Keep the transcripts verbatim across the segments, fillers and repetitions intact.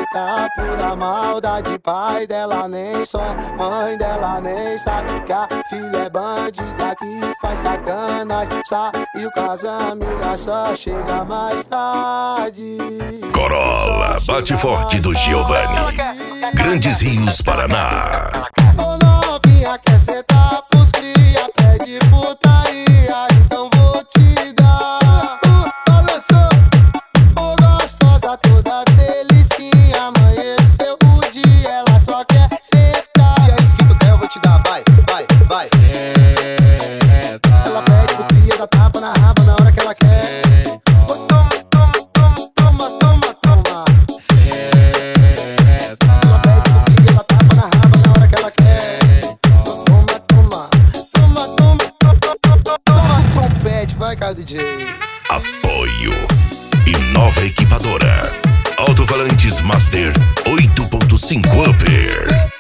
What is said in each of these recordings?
tá pura maldade. Pai dela nem só, mãe dela nem sabe que a filha é bandida que faz sacanagem. Saiu com as amigas, só chega mais tarde. Corolla, bate forte do Giovanni. Grandes Rios, Paraná. Ô novinha, quer sentar pros cria, pede putaria, então vou te dar. Uh, balançou, ô gostosa toda delicinha. Amanheceu o dia, ela só quer sentar. Se é isso que tu quer, eu vou te dar, vai, vai, vai. Ela pede pro cria, dá tapa na raba na hora que ela quer. Ô, toma, toma, toma, toma, toma, toma. Ela pede pro cria, dá tapa na raba na hora que ela quer. Toma, toma, toma, toma, toma, toma o trompete, vai cá, D J. Apoio e nova equipadora. Alto-falantes Master oito ponto cinco Upper.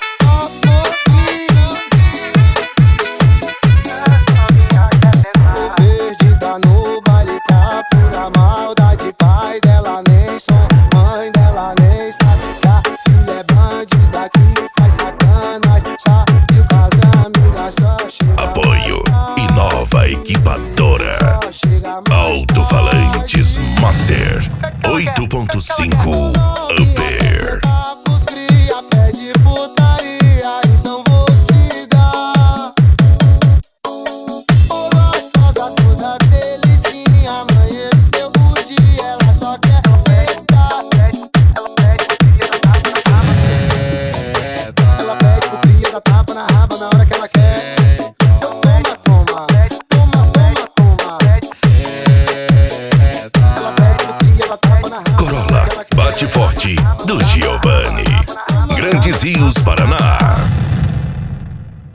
Ô perdida no baile, tá pura maldade. Pai dela nem só, mãe dela nem sabe que a filha é bandida que faz sacanagem. Saiu com as amigas, só chega Apoio mais e nova equipadora. tarde. Só chega mais Alto-falantes Master oito ponto cinco Upper. Tá pros cria, pede putaria, então vou te dar. Ô gostosa toda delicinha, amanheceu o dia, ela só quer sentar. Ela pede pro cria, dá tapa na raba na hora que ela quer. Eu toma, toma, toma, toma, toma. Ela pede pro cria, dá tapa na raba. Corolla, bate forte do Giovanni. Grandes Rios, Paraná.